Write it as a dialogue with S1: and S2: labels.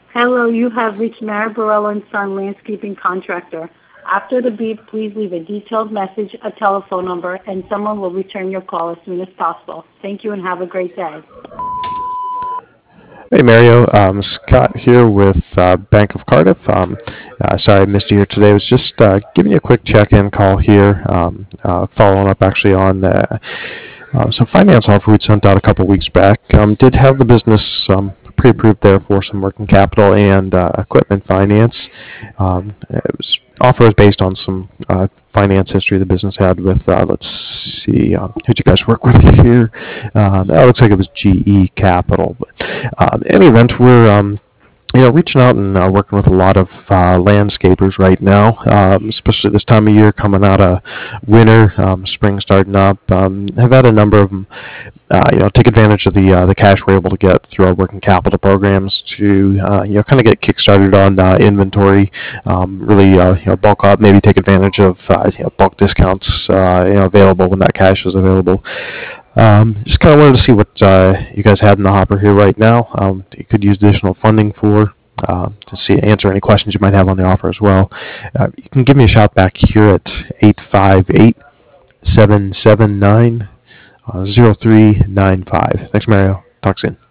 S1: Hello, you have reached Mary Borello and Son Landscaping Contractor. After the beep, please leave a detailed message, a telephone number, and someone will return your call as soon as possible. Thank you and have a great day.
S2: Hey Mario, Scott here with Bank of Cardiff. Sorry I missed you here today. I was just giving you a quick check-in call here, following up actually on some finance offer we'd sent out a couple weeks back. Did have the business pre-approved there for some working capital and equipment finance. Offer was based on some finance history the business had with, let's see, who'd you guys work with here? That looks like it was GE Capital. But in any event, we're reaching out and working with a lot of landscapers right now, especially this time of year coming out of winter, spring starting up. Have had a number of them, take advantage of the cash we're able to get through our working capital programs to, kind of get kickstarted on inventory, really, bulk up, maybe take advantage of, bulk discounts, available when that cash is available. Just kind of wanted to see what you guys had in the hopper here right now. You could use additional funding for to answer any questions you might have on the offer as well. You can give me a shout back here at 858-779-0395. Thanks, Mario. Talk soon.